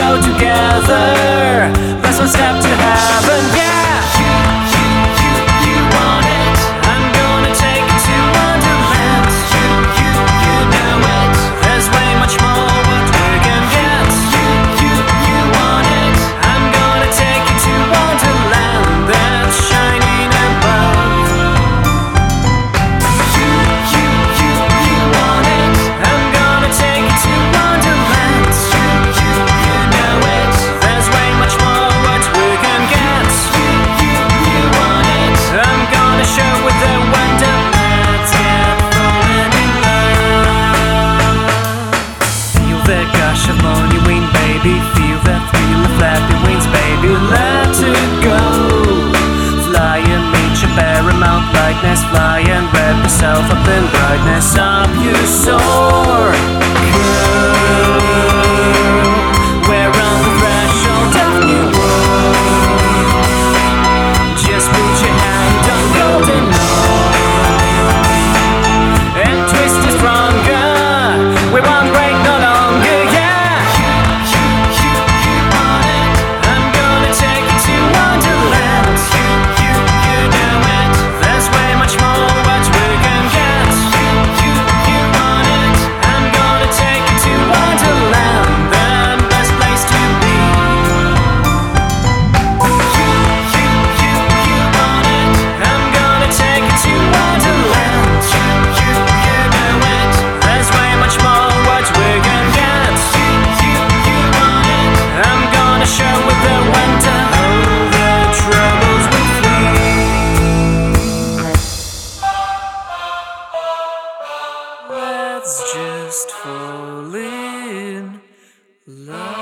go together. Let's one step to heaven, yeah. You want it. I'm gonna take you to Wonderland. You know it. There's way much more what we can get. You want it. I'm gonna take you to Wonderland that's shining above. You want it. I'm gonna take you to Wonderland. You know it. There's way much more what we can get. You want it. I'm gonna show with the Wonderland. Get falling in love. Feel the gush of morning wind, baby. Feel the thrill of flapping wings, baby. Let it go. Fly and meet your paramount brightness. Fly and wrap yourself up in brightness. Up you soar, girl. We're on the threshold of new world. Just put your hand on golden arm and twist it stronger. We won't break no longer, yeah. You want it. I'm gonna take you to Wonderland. You know it. There's way much more what we can get. You want it. I'm gonna take you to Wonderland, the best place to be. You want it. I'm gonna take you to Wonderland. You know it. There's way much more what we can get. You want it. I'm gonna show with the winter all the troubles we flee. Let's just fall in love.